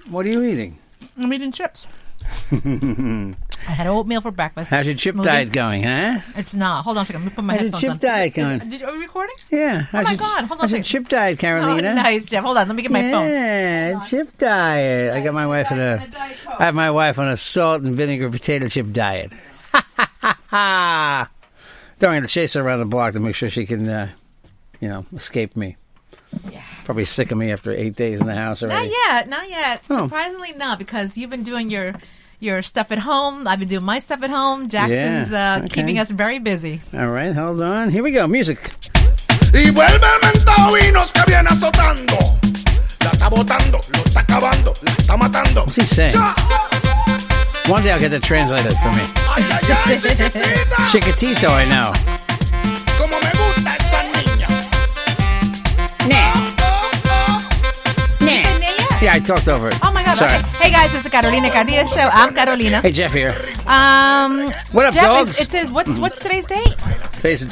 What are you eating? I'm eating chips. I had oatmeal for breakfast. How's your chip diet going, huh? It's not. Hold on a second. Let me put my How's your headphones on. chip diet going? Are we recording? Yeah. Oh, my God. Hold on a how's your second. chip diet, Carolina? Oh, nice, Jeff. Hold on. Let me get my phone. Yeah, chip diet. I got my wife I have my wife on a salt and vinegar potato chip diet. Ha, ha, ha, ha. Don't have to chase her around the block to make sure she can, escape me. Yeah. Probably sick of me after 8 days in the house already. Not yet. Oh. Surprisingly not, because you've been doing your stuff at home. I've been doing my stuff at home. Jackson's keeping us very busy. All right, hold on. Here we go. Music. Y vuelve el mentado Vinos que viene azotando. La está botando, lo está acabando, la está matando. What's he saying? One day I'll get that translated for me. Ay, ay, ay, chiquitita. Chiquitito, I know. Como me gusta esa niña. Yeah, I talked over it. Oh my God! Sorry. Okay. Hey guys, it's the Carolina Cadillo show. I'm Carolina. Hey, Jeff here. What up, Jeff, dogs? It says what's today's date? Today's the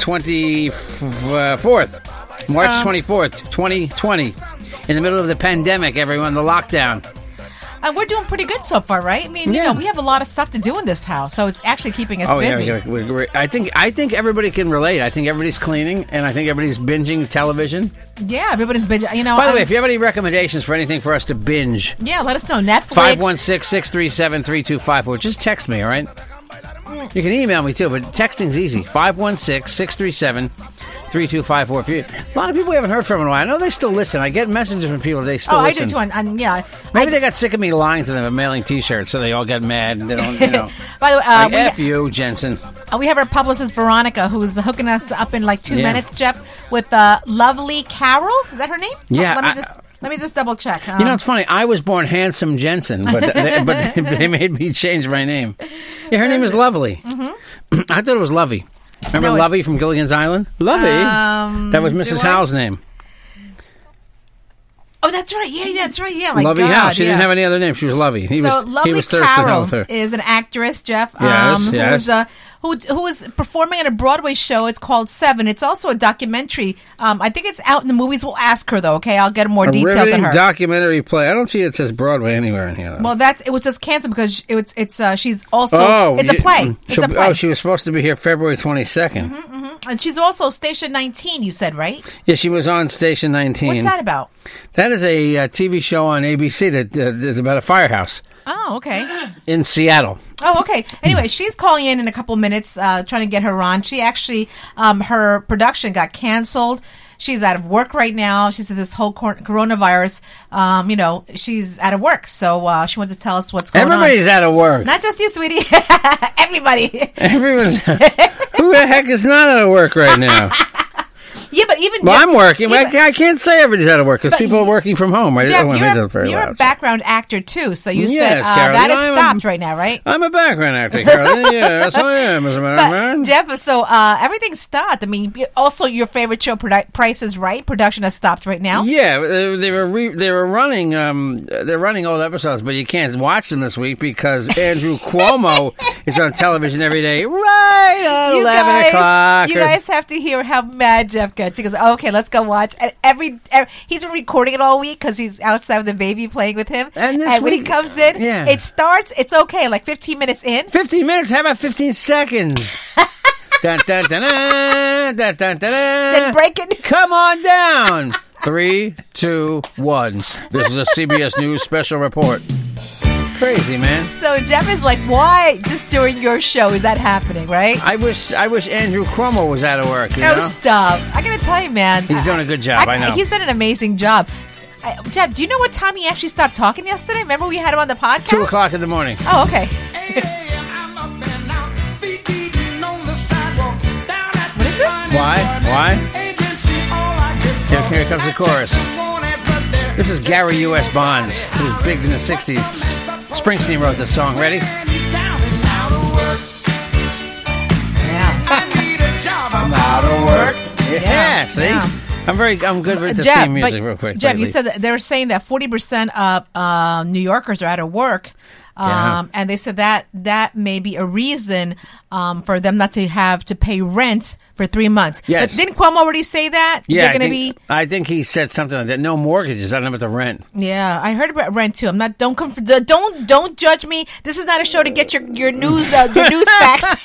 24th. March 24th, 2020. In the middle of the pandemic, everyone, the lockdown. We're doing pretty good so far, right? I mean, Yeah. we have a lot of stuff to do in this house, so it's actually keeping us busy. Yeah, I think everybody can relate. I think everybody's cleaning, and I think everybody's binging television. Yeah, everybody's busy. By the way, if you have any recommendations for anything for us to binge, yeah, let us know. Netflix. 516-637-3254. Just text me, all right? You can email me, too, but texting's easy. 516-637-3254. A lot of people we haven't heard from in a while. I know they still listen. I get messages from people they still listen. I do, too. And yeah. Maybe they got sick of me lying to them and mailing T-shirts, so they all get mad and they don't, By the way, like, F you, Jensen. We have our publicist, Veronica, who's hooking us up in like 2 minutes, Jeff, with Lovely Carol. Is that her name? Yeah. Let me just double check. It's funny. I was born Handsome Jensen, but they made me change my name. Yeah, her name is Lovely. Mm-hmm. I thought it was Lovey. Remember Lovey from Gilligan's Island? Lovey. That was Mrs. Howe's name. Oh, that's right. Yeah, that's right. Yeah, my Lovey God. Howe. She didn't have any other name. She was Lovey. He was thirsty Carol with her. Is an actress, Jeff. Yes. Who is performing at a Broadway show. It's called Seven. It's also a documentary. I think it's out in the movies. We'll ask her though. Okay, I'll get more details on riveting her. Documentary play. I don't see it says Broadway anywhere in here, though. Well, it was just canceled because she's also it's a play. It's a play. Oh, she was supposed to be here February 22nd. And she's also Station 19. You said, right? Yeah, she was on Station 19. What's that about? That is a TV show on ABC that is about a firehouse. Oh, okay. In Seattle. Oh, okay. Anyway, she's calling in a couple minutes, trying to get her on. She actually, her production got canceled. She's out of work right now. She said this whole coronavirus, she's out of work. So she wanted to tell us what's going on. Everybody's out of work. Not just you, sweetie. Everybody. Everyone's. Who the heck is not out of work right now? Yeah, but even... Well, I'm working. Yeah, I can't say everybody's out of work because people are working from home. Right? Jeff, you're a background actor, too, so you said that is stopped right now, right? I'm a background actor, Carolyn. Yes, I am, as a matter of fact. Jeff, so everything's stopped. I mean, also your favorite show, Price is Right, production has stopped right now. Yeah, they were running they're running old episodes, but you can't watch them this week because Andrew Cuomo is on television every day right at 11 o'clock. You guys have to hear how mad Jeff gets. He goes, okay, let's go watch. And he's been recording it all week because he's outside with the baby playing with him. And when he comes in, it starts, it's okay, like 15 minutes in. 15 minutes? How about 15 seconds? Dun, dun, dun, dun, dun, dun, dun, dun. Then break it. Come on down. 3, 2, 1. This is a CBS News special report. Crazy, man. So Jeff is like, why just during your show is that happening, right? I wish Andrew Cuomo was out of work, you know? Stop. I gotta tell you, man. He's doing a good job, I know. He's done an amazing job. Jeff, do you know what time he actually stopped talking yesterday? Remember we had him on the podcast? 2 o'clock in the morning. Oh, okay. What is this? Why? Here comes the chorus. This is Gary U.S. Bonds, who was big in the 60s. Springsteen wrote this song. Ready? Yeah. I'm out of work. Yeah, see? Yeah. I'm good with the Jeff, theme music real quick. Jeff, lately. you said that they're saying that 40% of New Yorkers are out of work. Yeah. And they said that may be a reason for them not to have to pay rent for 3 months. Yes. But didn't Cuomo already say that? Yeah, They're going to be... I think he said something like that. No mortgages. I don't know about the rent. Yeah, I heard about rent too. I'm not. Don't judge me. This is not a show to get your news facts.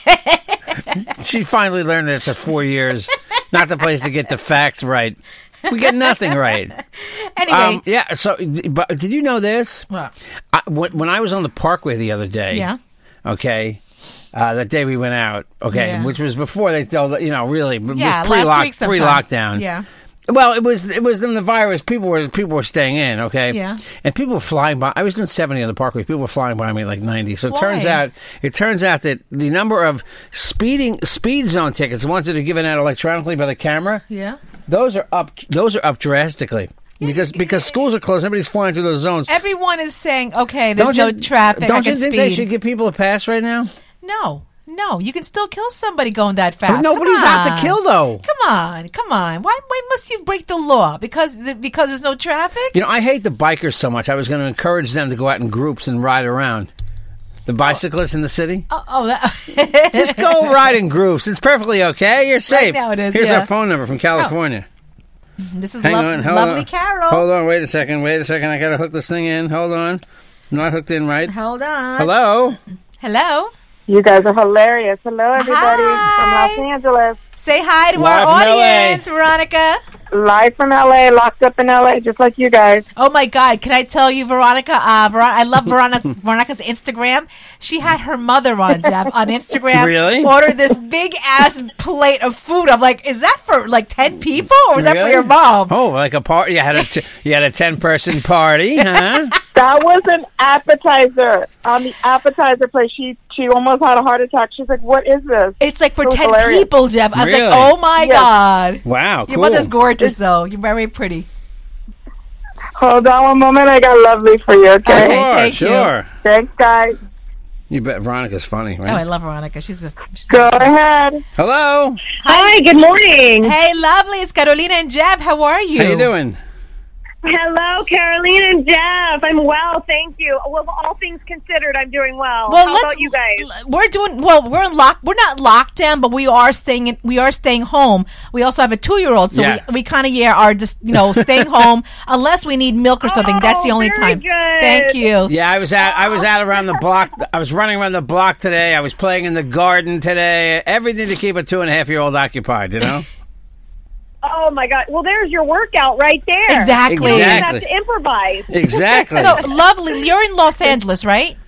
She finally learned that after 4 years, not the place to get the facts right. We get nothing right. Anyway, yeah. So, but did you know this? What? When I was on the Parkway the other day, Yeah. Okay, that day we went out, okay, Yeah. which was before they told, really, Yeah, last week sometime. pre-lockdown. Yeah. Well, it was in the virus. People were staying in, okay? Yeah. And people were flying by. I was doing 70 on the Parkway. People were flying by me like 90. So it Why? turns out that the number of speed zone tickets, the ones that are given out electronically by the camera, Yeah. those are up drastically. Because schools are closed, everybody's flying through those zones. Everyone is saying, okay, there's no traffic. I Don't can you think speed. they should give people a pass right now? No, you can still kill somebody going that fast. Nobody's Come out on. to kill, though. Come on. Why must you break the law? Because there's no traffic? I hate the bikers so much. I was going to encourage them to go out in groups and ride around. The bicyclists in the city? Just go ride in groups. It's perfectly okay. You're safe. now it is, Here's yeah. our phone number from California. This is Hang on. Hold lovely on. Carol. Hold on. Wait a second. I got to hook this thing in. Hold on. Not hooked in right. Hold on. Hello? You guys are hilarious. Hello, everybody Hi. from Los Angeles. Say hi to Live our from LA. audience, Veronica. Live from LA, locked up in LA, just like you guys. Oh my God! Can I tell you, Veronica? I love Veronica's Instagram. She had her mother on Jeff on Instagram. Really? Ordered this big ass plate of food. I'm like, is that for like 10 people, or is that for Really? your mom? Oh, like a party. You had a 10-person party, huh? That was an appetizer. On the appetizer plate, she almost had a heart attack. She's like, what is this? It's like for So 10 hilarious. people, Jeff. I was Really? like, oh my Yes. God. Wow, Your cool. mother's gorgeous, though. You're very pretty. Hold on one moment. I got lovely for you, okay? Okay. Sure, thank you. sure. Thanks, guys. You bet Veronica's funny, Oh, I right? love Veronica. She's Go ahead. Hello? Hi, good morning. Hey, lovely. It's Carolina and Jeff. How are you? How you doing? Hello, Caroline and Jeff. I'm well, thank you. Well, all things considered, I'm doing well. Well, How about you guys? We're doing well. We're not locked down, but we are staying home. We also have a 2-year-old, so Yeah. we kind of are just staying home unless we need milk or something. That's the only very time. good. Thank you. Yeah, I was out around the block. I was running around the block today. I was playing in the garden today. Everything to keep a 2.5-year-old occupied, Oh, my God. Well, there's your workout right there. Exactly. You Exactly. have to improvise. Exactly. So lovely. You're in Los Angeles, right?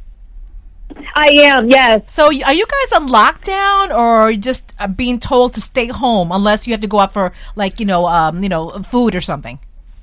I am, yes. So are you guys on lockdown or just being told to stay home unless you have to go out for food or something?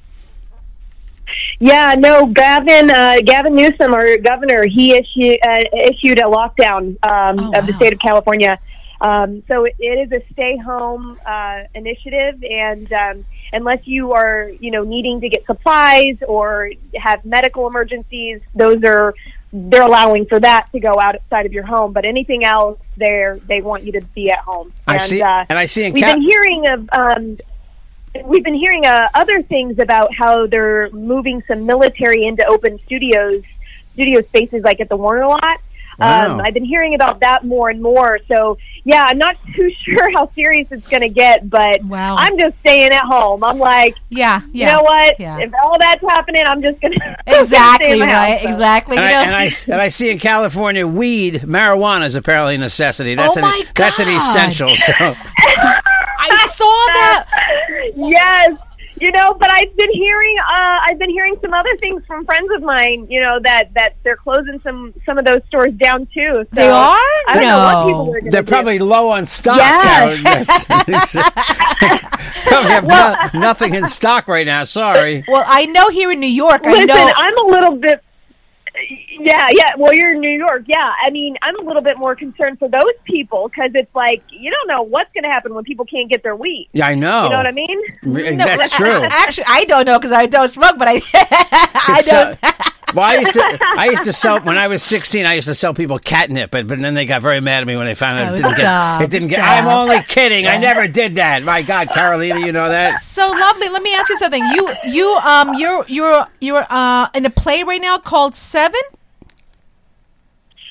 Yeah, no, Gavin Newsom, our governor, he issued a lockdown of the state of California. So it is a stay-home initiative, and unless you are, needing to get supplies or have medical emergencies, they're allowing for that to go outside of your home. But anything else, they want you to be at home. I see in we've been hearing of. We've been hearing other things about how they're moving some military into open studio spaces like at the Warner lot. Wow. I've been hearing about that more and more. So, yeah, I'm not too sure how serious it's going to get, but Wow. I'm just staying at home. I'm like, Yeah. you know what? Yeah. If all that's happening, I'm just going to Exactly, right? Exactly. And I see in California, marijuana is apparently a necessity. That's Oh my that's an God. essential. So I saw that. Yes, but I've been hearing some other things from friends of mine, that they're closing some of those stores down too. So They are? I don't know what people are going to they're do. probably low on stock. Yes. Probably have nothing in stock right now. Sorry. Well, I know here in New York, Listen, I know. I'm a little bit. Yeah. Well, you're in New York. Yeah. I mean, I'm a little bit more concerned for those people because it's like you don't know what's going to happen when people can't get their weed. Yeah, I know. You know what I mean? That's true. Actually, I don't know because I don't smoke, but I So- know. Well, I used to sell when I was 16. I used to sell people catnip, but then they got very mad at me when they found out Oh, it didn't get. stop. I'm only kidding. I never did that. My God, Carolina, you know that. So lovely. Let me ask you something. You're in a play right now called Seven.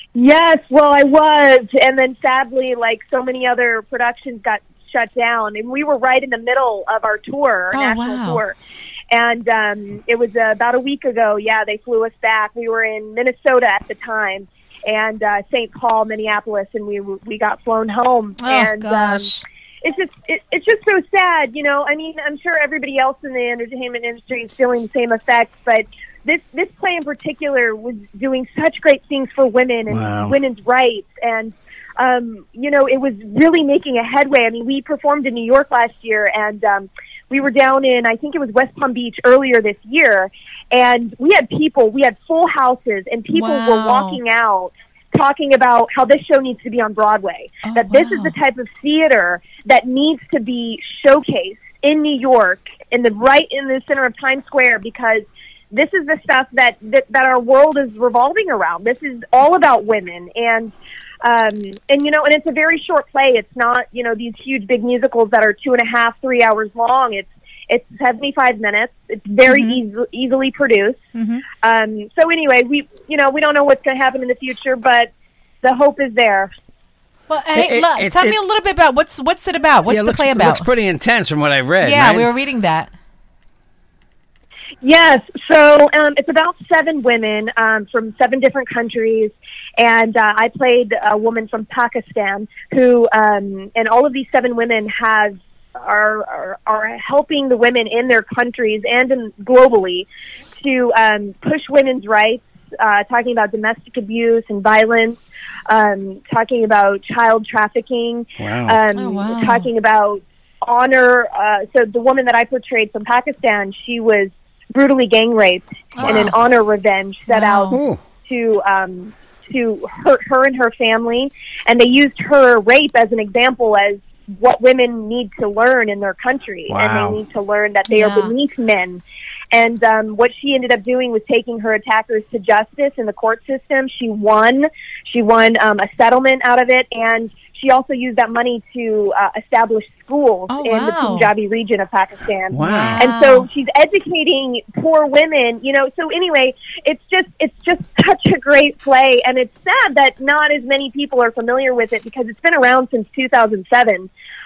Yes, well, I was, and then sadly, like so many other productions, got shut down, and we were right in the middle of our tour, our national tour. And it was about a week ago. Yeah, they flew us back. We were in Minnesota at the time, and St. Paul, Minneapolis, and we got flown home. Gosh. It's just so sad, you know. I mean, I'm sure everybody else in the entertainment industry is feeling the same effects, but this play in particular was doing such great things for women and women's rights, and you know, it was really making a headway. I mean, we performed in New York last year, and we were down in, I think it was West Palm Beach earlier this year, and we had full houses, and people were walking out talking about how this show needs to be on Broadway, this is the type of theater that needs to be showcased in New York, right in the center of Times Square, because this is the stuff that our world is revolving around. This is all about women, and you know, and it's a very short play. It's not, you know, these huge big musicals that are 2.5, 3 hours long. It's 75 minutes. It's very easily produced. So anyway, we don't know what's going to happen in the future, but the hope is there. Well, hey, tell me a little bit about what's it about? What's the play about? It looks pretty intense from what I've read. Yeah, right? we were reading that. Yes, so it's about 7 women from 7 different countries, and I played a woman from Pakistan who, and all of these 7 women are helping the women in their countries and globally to push women's rights, talking about domestic abuse and violence, talking about child trafficking, talking about honor. So the woman that I portrayed from Pakistan, she was brutally gang raped, and in honor revenge set out to hurt her and her family, and they used her rape as an example as what women need to learn in their country, and they need to learn that they are beneath men. And what she ended up doing was taking her attackers to justice in the court system. She won a settlement out of it, and she also used that money to establish schools in the Punjabi region of Pakistan. And so she's educating poor women, you know. So anyway, it's just such a great play, and it's sad that not as many people are familiar with it because it's been around since 2007.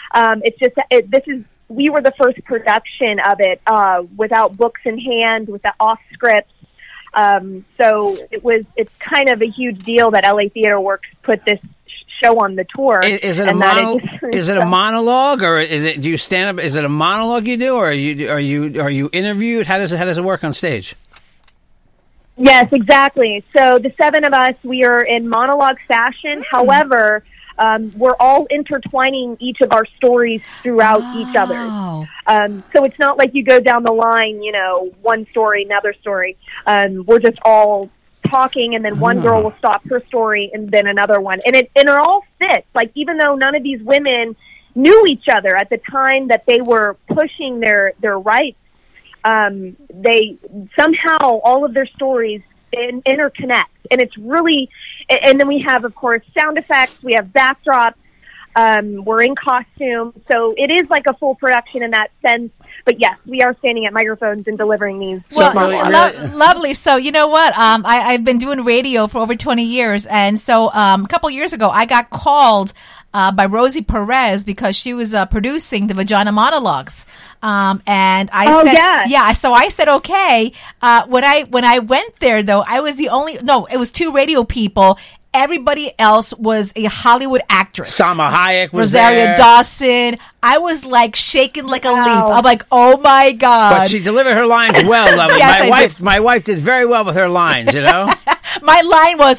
We were the first production of it without books in hand, without off scripts. So it's kind of a huge deal that LA Theater Works put this show on the tour. Is it a monologue, or do you stand up? Is it a monologue you do, or are you interviewed? How does it work on stage? Yes, exactly. So the 7 of us, we are in monologue fashion. However, we're all intertwining each of our stories throughout each other's. So it's not like you go down the line, you know, one story, another story. We're just all talking, and then one girl will stop her story, and then another one, and it all fits. Like, even though none of these women knew each other at the time that they were pushing their rights, they somehow all of their stories interconnect, and it's really. And then we have, of course, sound effects. We have backdrops. We're in costume, so it is like a full production in that sense. But yes, we are standing at microphones and delivering these. Lovely. So you know what? I've been doing radio for over 20 years, and so a couple years ago, I got called by Rosie Perez because she was producing the Vagina Monologues, and I said, So I said, okay. When I went there, though, I was it was 2 radio people. Everybody else was a Hollywood actress. Salma Hayek was Rosario there. Dawson. I was like shaking like a leaf. I'm like, oh my God. But she delivered her lines well, Lovely. Yes, my wife did very well with her lines, you know? My line was,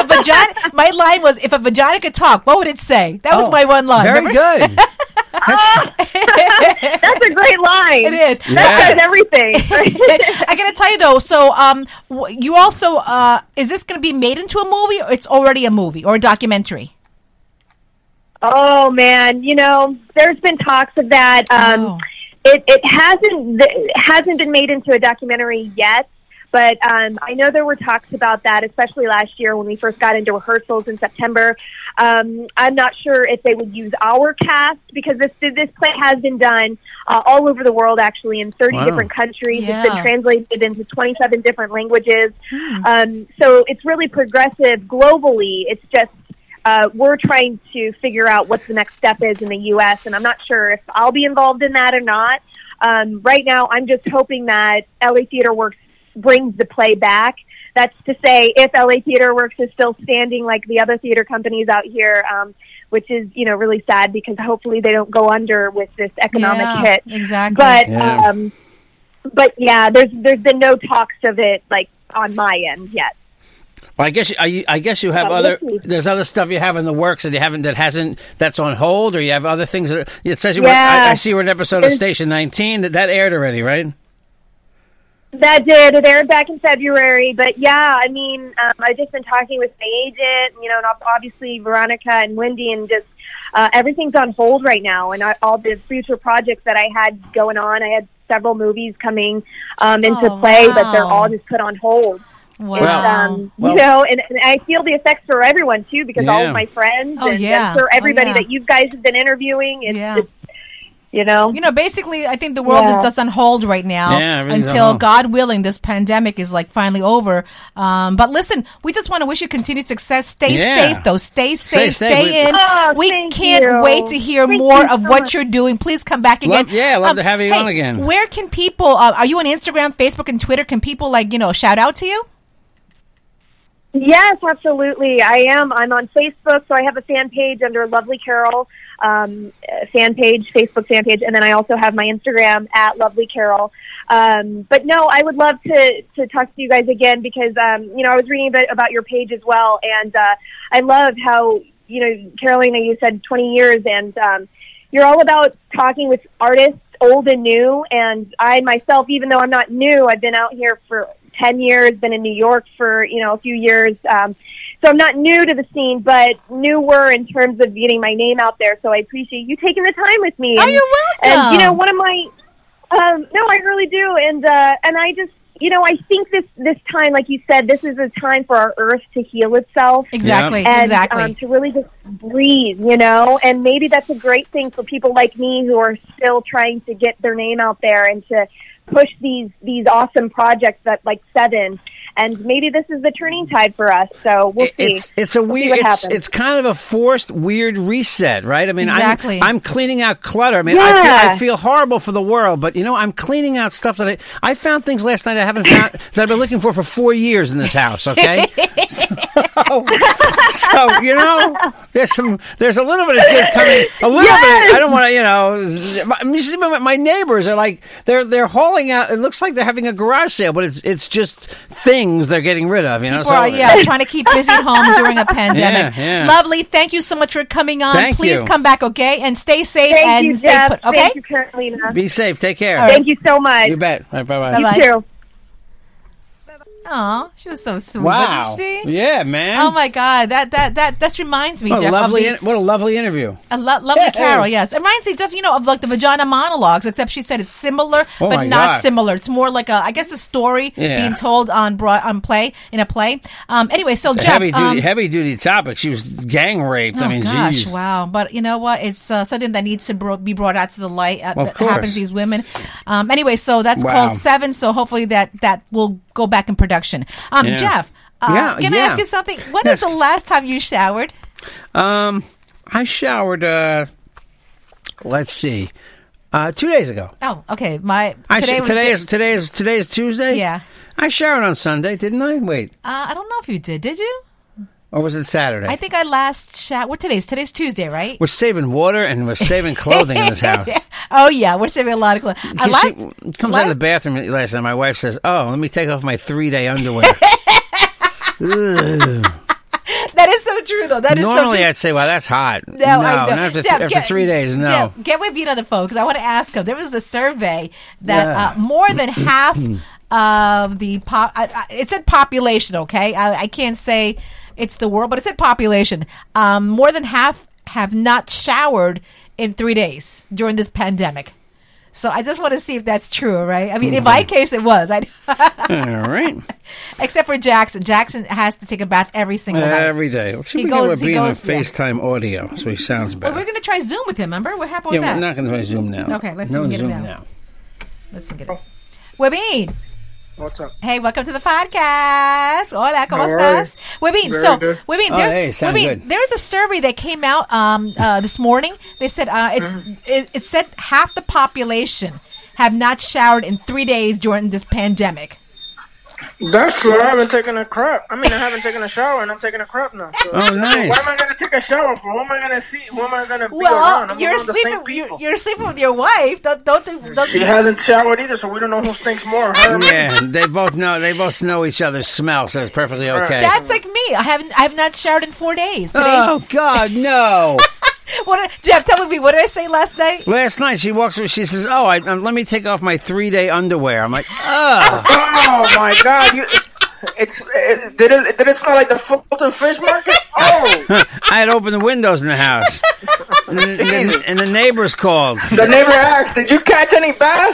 if a vagina could talk, what would it say? That was my one line. Very good. That's a great line. It is. That says everything. I got to tell you though. So, you also is this going to be made into a movie, or it's already a movie or a documentary? Oh man, you know, there's been talks of that. It hasn't been made into a documentary yet. But I know there were talks about that, especially last year when we first got into rehearsals in September. I'm not sure if they would use our cast, because this play has been done all over the world, actually, in 30 different countries. Yeah. It's been translated into 27 different languages. So it's really progressive globally. It's just we're trying to figure out what the next step is in the U.S., and I'm not sure if I'll be involved in that or not. Right now, I'm just hoping that LA Theater Works brings the play back. That's to say, if LA Theater Works is still standing like the other theater companies out here, which is, really sad, because hopefully they don't go under with this economic hit. Exactly. But yeah, there's been no talks of it like on my end yet. Well, I guess you have there's other stuff you have in the works that's on hold, or you have other things that it says you were. I see you were an episode of Station 19 that aired already, right? That did. It aired back in February, but yeah, I mean, I've just been talking with my agent, and obviously Veronica and Wendy, and just everything's on hold right now, and all the future projects that I had going on. I had several movies coming into play, but they're all just put on hold. Wow. And I feel the effects for everyone too, because all of my friends and for everybody that you guys have been interviewing, it's basically, I think the world is just on hold right now until, God willing, this pandemic is finally over. But listen, we just want to wish you continued success. Stay safe, though. Stay safe. Stay in. We can't wait to hear more of what you're doing. Please come back again. Love to have you on again. Where can people? Are you on Instagram, Facebook, and Twitter? Can people shout out to you? Yes, absolutely. I am. I'm on Facebook, so I have a fan page under Lovely Carol. Facebook fan page, and then I also have my Instagram at Lovely Carol. But no, I would love to talk to you guys again, because I was reading a bit about your page as well, and I love how Carolina, you said 20 years, and you're all about talking with artists, old and new. And I myself, even though I'm not new, I've been out here for 10 years, been in New York for a few years. So I'm not new to the scene, but newer in terms of getting my name out there. So I appreciate you taking the time with me. Oh, you're welcome. And one of my, no, I really do. And I just, I think this time, like you said, this is a time for our earth to heal itself. Exactly. And, exactly. To really just breathe, and maybe that's a great thing for people like me who are still trying to get their name out there and to push these awesome projects that like Seven. And maybe this is the turning tide for us. So we'll see. It's kind of a forced, weird reset, right? I mean, exactly. I'm cleaning out clutter. I mean, I feel horrible for the world, but I'm cleaning out stuff that I found things last night I haven't found that I've been looking for 4 years in this house. Okay, so there's a little bit of good coming. A little bit. I don't want to. My neighbors are like they're hauling out. It looks like they're having a garage sale, but it's just things they're getting rid of, People are trying to keep busy at home during a pandemic. Lovely. Thank you so much for coming on. Please come back, okay? And stay safe and stay put, okay? Thank you, Carolina. Be safe. Take care. Right. Thank you so much. You bet. All right, bye-bye. You too. Aw, she was so sweet, wow. wasn't she? Yeah, man. Oh my God, that just reminds me, Jeff. What a lovely interview. Lovely Carol, yes. It reminds me, Jeff, of like the Vagina Monologues, except she said it's similar, but not similar. It's more like a story being told in a play. Anyway, so Jeff, heavy duty topic. She was gang raped. Oh, I mean, gosh, geez. wow. But you know what? It's something that needs to be brought out to the light. That happens to these women. Anyway, so that's called Seven. So hopefully that will go back in production. Jeff, can I ask you something? When is the last time you showered? I showered, let's see, 2 days ago. Oh, okay. Today is Tuesday? Yeah. I showered on Sunday, didn't I? Wait. I don't know if you did. Did you? Or was it Saturday? I think I last showered. What today's Tuesday, right? We're saving water and we're saving clothing in this house. Oh, yeah. We're saving a lot of clothing. She comes out of the bathroom last night. My wife says, let me take off my 3-day underwear. That is so true, though. Normally, I'd say, well, that's hot. No, after 3 days, no. Jeff, get with me on the phone, because I want to ask him. There was a survey that more than half of the it said population, okay? I can't say it's the world, but it said population. More than half have not showered in 3 days during this pandemic. So I just want to see if that's true, right? I mean, in my case, it was. All right. Except for Jackson. Jackson has to take a bath every single night. Every day. Let's see if we can get being on FaceTime audio so he sounds better. Well, we're going to try Zoom with him, remember? What happened with that? Yeah, we're not going to try Zoom now. Okay, let's see if we can get Zoom it now. Let's get it. Webin. What's up? Hey, welcome to the podcast. Hola, ¿cómo How are estás? Webin, Very so, good. Webin, there's a survey that came out this morning. They said it said half the population have not showered in 3 days during this pandemic. That's true. I haven't taken a crap. I haven't taken a shower, and I'm taking a crap now. So, Oh, nice. What am I going to take a shower for? Who am I going to see? Who am I going to be around? I'm you're around the same sleeping. people. You're sleeping with your wife. Don't. She hasn't showered either, so we don't know who stinks more. Her or me. Yeah, they both know each other's smell, so it's perfectly okay. That's like me. I have not showered in 4 days. Today's Oh God, no! Jeff, tell me, what did I say last night? Last night she walks over. She says, "Oh, let me take off my 3-day underwear." I'm like, "Oh, Oh my God! Did it smell like the Fulton Fish Market? Oh, I had opened the windows in the house, and the neighbors called." the neighbor asked, "Did you catch any bass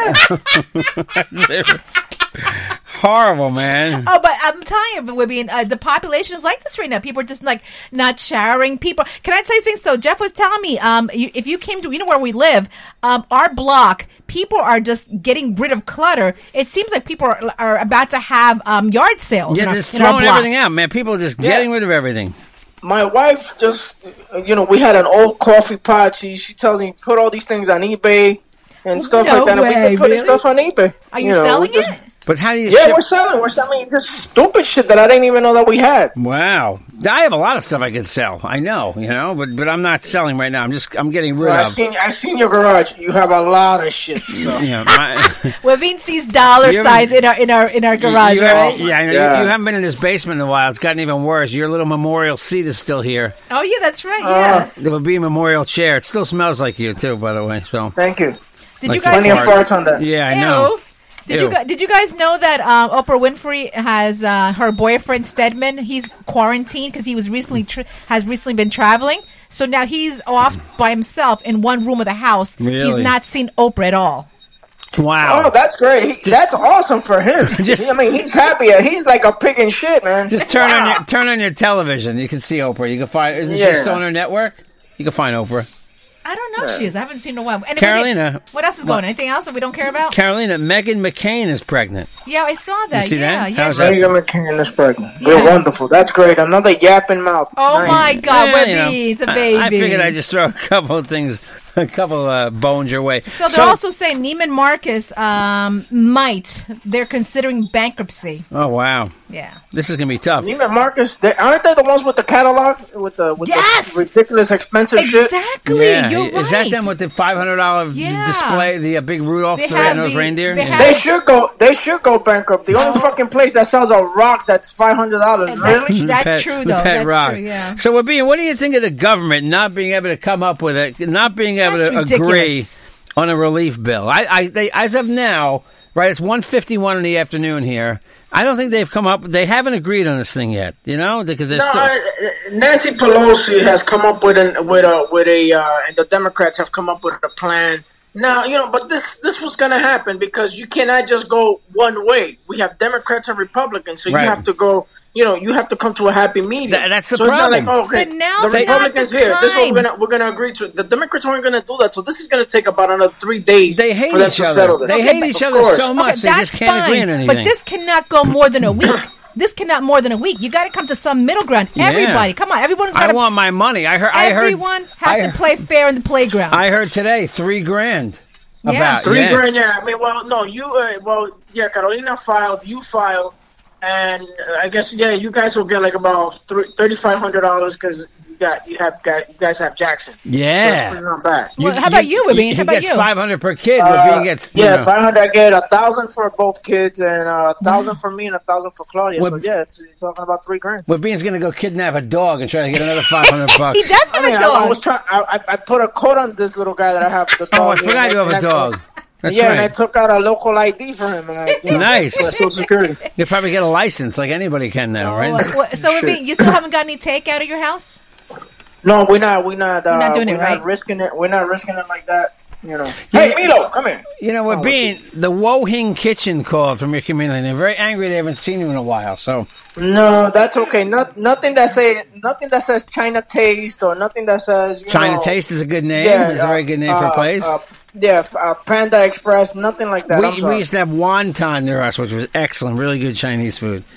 out there?" Horrible, man. Oh, but I'm telling you, Wibby, the population is like this right now. People are just like not showering. People, can I tell you something? So Jeff was telling me, if you came to, where we live, our block, people are just getting rid of clutter. It seems like people are about to have yard sales. Yeah, just throwing everything out, man. People are just getting rid of everything. My wife just, we had an old coffee pot. She tells me, put all these things on eBay and stuff like that. And we've been putting stuff on eBay. Are you selling it? But how do you? Yeah, we're selling just stupid shit that I didn't even know that we had. Wow, I have a lot of stuff I could sell. I know, but I'm not selling right now. I'm getting rid of. I seen your garage. You have a lot of shit. So. Webin sees dollar signs in our garage, right? Yeah, I know. You haven't been in this basement in a while. It's gotten even worse. Your little memorial seat is still here. Oh yeah, that's right. Yeah, there will be a memorial chair. It still smells like you too, by the way. So thank you. Did you guys plenty of farts on that? Yeah, I know. Did you guys know that Oprah Winfrey has her boyfriend Stedman? He's quarantined because he was has recently been traveling. So now he's off by himself in one room of the house. Really? He's not seen Oprah at all. Wow. Oh, that's great. That's awesome for him. He's happy. He's like a pig in shit, man. Just turn on your television. You can see Oprah. You can find. Isn't she still on her network? You can find Oprah. I don't know if she is. I haven't seen her in a while. Anyway, Carolina. What else is going on? Anything else that we don't care about? Carolina, Meghan McCain is pregnant. Yeah, I saw that. You see that? Yeah. Meghan McCain is pregnant. We're wonderful. That's great. Another yapping mouth. Oh, nice. my God. It's a baby. I figured I'd just throw a couple of things, bones your way. So they're also saying Neiman Marcus they're considering bankruptcy. Oh, wow. Yeah. This is going to be tough. Neiman Marcus, aren't they the ones with the catalog? With the ridiculous expensive shit? Exactly. Yeah. You're right. Is that them with the $500 display, the big Rudolph those reindeer? They should go bankrupt. The only fucking place that sells a rock that's $500. Really? That's true, though. That's rock. true, yeah. So, what do you think of the government not being able to come up with it, not being able to agree on a relief bill? They, as of now, right, it's 1:51 in the afternoon here. I don't think they've come up. They haven't agreed on this thing yet, because they're Nancy Pelosi has come up with and the Democrats have come up with a plan. Now, but this was going to happen because you cannot just go one way. We have Democrats and Republicans, so you have to go. You have to come to a happy medium. That's the problem. It's not like, okay, but now the Republicans here. This is what we're gonna agree to. The Democrats aren't gonna do that, so this is gonna take about another 3 days. They hate for them each to other. settle this. They hate each other so much. They just can't agree on anything. But this cannot go more than a week. This cannot more than a week. You got to come to some middle ground. Everybody, come on. Everyone's got to. I want my money. Everyone has to play fair in the playground. I heard today $3,000. Yeah, $3,000. Yeah, I mean, Carolina filed. You filed. And I guess you guys will get like about $3,500 because you guys have Jackson. Yeah, so it's not bad. How about you, Webin? How about you? $500 per kid. Webin gets $500. I get $1,000 for both kids and $1,000 for me and $1,000 for Claudia. So it's talking about $3,000. Webin's gonna go kidnap a dog and try to get another $500. He does have a dog. I was trying. I put a coat on this little guy that I have. The dog. Oh, I forgot you have a dog. That's and I took out a local ID for him. And nice. Social Security. You probably get a license like anybody can now, right? So, you still haven't got any takeout at your house? No, we're not. We're not doing it right. Risking it. We're not risking it like that. You know. Hey, Milo, come here. You know, we're being the Wohing Kitchen called from your community. They're very angry. They haven't seen you in a while. So no, that's okay. Nothing that says China Taste or nothing that says China Taste is a good name. Yeah, it's a very good name for a place. Panda Express, nothing like that. We used to have wonton near us, which was excellent, really good Chinese food.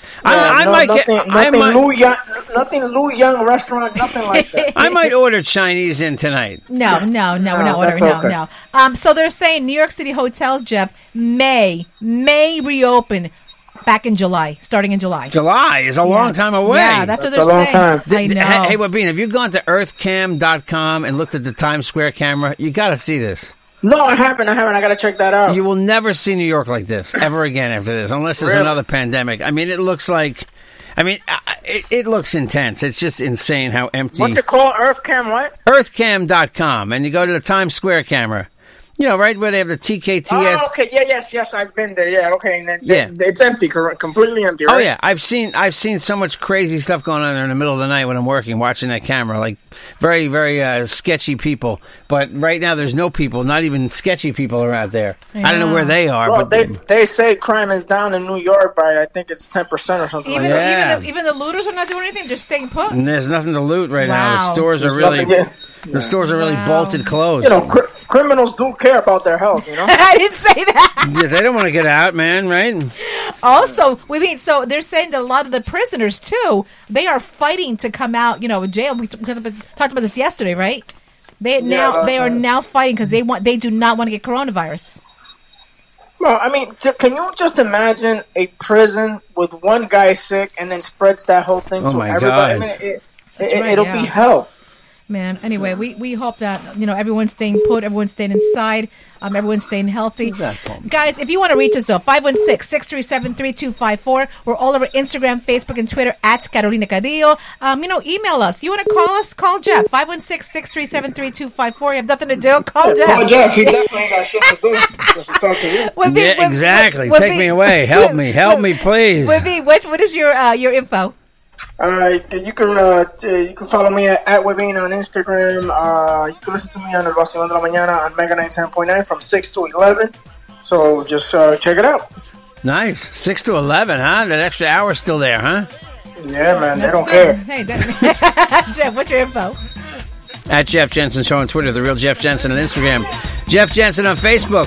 Nothing Lu Yang restaurant, nothing like that. I might order Chinese in tonight. No, we're not ordering. No. So they're saying New York City hotels, Jeff, may reopen back in July, starting in July. July is a long time away. Yeah, that's what they're saying. That's a long time. I know. Hey, Wabine, have you gone to earthcam.com and looked at the Times Square camera? You got to see this. No, I haven't. I got to check that out. You will never see New York like this ever again after this, unless there's another pandemic. I mean, it looks like... it looks intense. It's just insane how empty... What's it called? Earthcam what? Earthcam.com. And you go to the Times Square camera. You know, right where they have the TKTS. Oh, okay. Yes. I've been there. Yeah, okay. And then it's empty, completely empty, right? Oh, yeah. I've seen so much crazy stuff going on there in the middle of the night when I'm working, watching that camera. Like, very, very sketchy people. But right now, there's no people, not even sketchy people are out there. I don't know where they are. Well, but they say crime is down in New York by, I think it's 10% or something like that. Even the looters are not doing anything? They're staying put? And there's nothing to loot right now. The stores are really bolted closed. You know, criminals do care about their health, you know? I didn't say that. Yeah, they don't want to get out, man, right? Also, so they're saying that a lot of the prisoners, too, they are fighting to come out, of jail. We talked about this yesterday, right? They are now fighting because they do not want to get coronavirus. Well, I mean, can you just imagine a prison with one guy sick and then spreads that whole thing to everybody? God. I mean, it'll be hell. Man, anyway, we hope that, everyone's staying put, everyone's staying inside, everyone's staying healthy. Guys, if you want to reach us, though, 516-637-3254. We're all over Instagram, Facebook, and Twitter, @Carolina Cadillo. Email us. You want to call us? Call Jeff, 516-637-3254. You have nothing to do? Call Jeff. Call Jeff. He definitely got shit to do. Just to talk to you. Exactly. Take me away. Help me, please. What is your info? You can follow me at Webin on Instagram. You can listen to me on El Vacilón de la Mañana on Mega 97.9 from 6 to 11. So just check it out. Nice. 6 to 11, huh? That extra hour's still there, huh? Yeah, man. They don't care. Hey, Jeff, what's your info? At Jeff Jensen Show on Twitter, The Real Jeff Jensen on Instagram. Jeff Jensen on Facebook,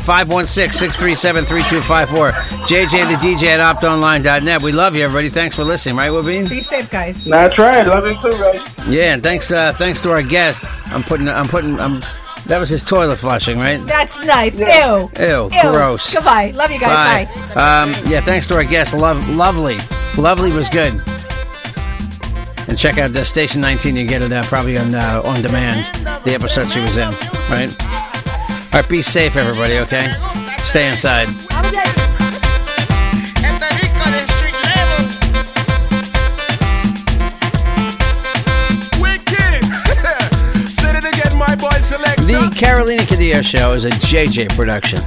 516-637-3254. JJ and the DJ at optonline.net. We love you, everybody. Thanks for listening, right, Wabine? Be safe, guys. That's right. Love you too, guys. Yeah, and thanks to our guest. That was his toilet flushing, right? That's nice. Yeah. Ew, gross. Goodbye. Love you guys. Bye. Thanks to our guest. Lovely. Lovely was good. And check out Station 19. You get it probably on demand, the episode she was in, right? All right, be safe, everybody, okay? Stay inside. The Carolina Cadillo Show is a JJ production.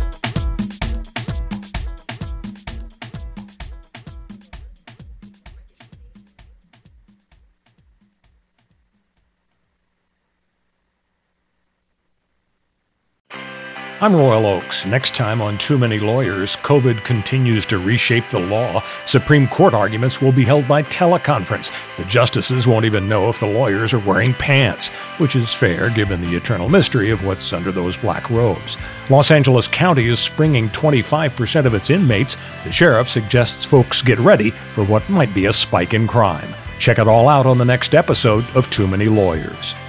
I'm Royal Oakes. Next time on Too Many Lawyers, COVID continues to reshape the law. Supreme Court arguments will be held by teleconference. The justices won't even know if the lawyers are wearing pants, which is fair given the eternal mystery of what's under those black robes. Los Angeles County is springing 25% of its inmates. The sheriff suggests folks get ready for what might be a spike in crime. Check it all out on the next episode of Too Many Lawyers.